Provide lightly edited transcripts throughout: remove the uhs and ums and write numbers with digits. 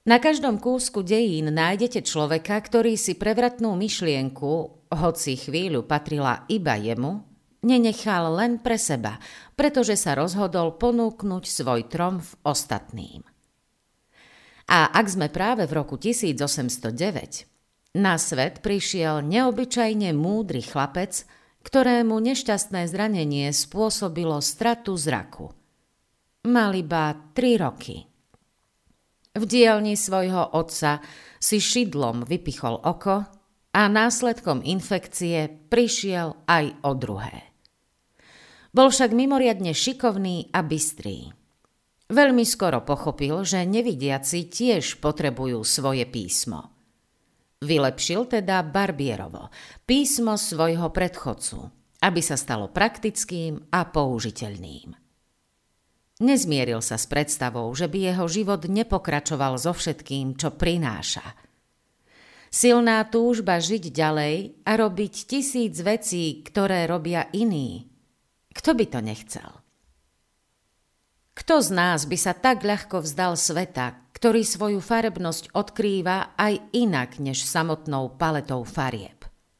Na každom kúsku dejín nájdete človeka, ktorý si prevratnú myšlienku, hoci chvíľu patrila iba jemu, nenechal len pre seba, pretože sa rozhodol ponúknuť svoj tromf ostatným. A ak sme práve v roku 1809, na svet prišiel neobyčajne múdry chlapec, ktorému nešťastné zranenie spôsobilo stratu zraku. Mal iba 3 roky. V dielni svojho otca si šidlom vypichol oko a následkom infekcie prišiel aj o druhé. Bol však mimoriadne šikovný a bystrý. Veľmi skoro pochopil, že nevidiaci tiež potrebujú svoje písmo. Vylepšil teda Barbierovo, písmo svojho predchodcu, aby sa stalo praktickým a použiteľným. Nezmieril sa s predstavou, že by jeho život nepokračoval so všetkým, čo prináša. Silná túžba žiť ďalej a robiť 1000 vecí, ktoré robia iní. Kto by to nechcel? Kto z nás by sa tak ľahko vzdal sveta, ktorý svoju farebnosť odkrýva aj inak než samotnou paletou farieb?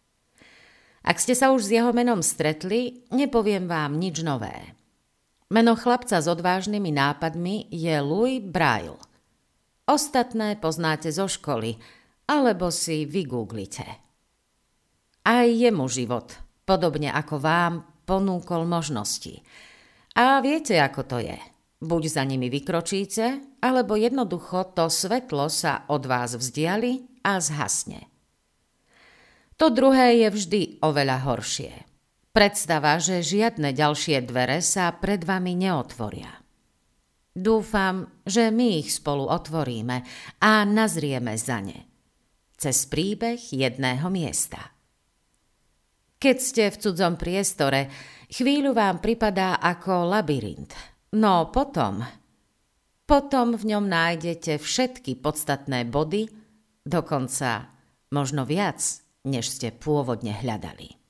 Ak ste sa už s jeho menom stretli, nepoviem vám nič nové. Meno chlapca s odvážnymi nápadmi je Louis Braille. Ostatné poznáte zo školy, alebo si vygooglite. Aj jemu život, podobne ako vám, ponúkol možnosti. A viete, ako to je. Buď za nimi vykročíte, alebo jednoducho to svetlo sa od vás vzdiali a zhasne. To druhé je vždy oveľa horšie. Predstava, že žiadne ďalšie dvere sa pred vami neotvoria. Dúfam, že my ich spolu otvoríme a nazrieme za ne. Cez príbeh jedného miesta. Keď ste v cudzom priestore, chvíľu vám pripadá ako labyrint. No potom v ňom nájdete všetky podstatné body, dokonca možno viac, než ste pôvodne hľadali.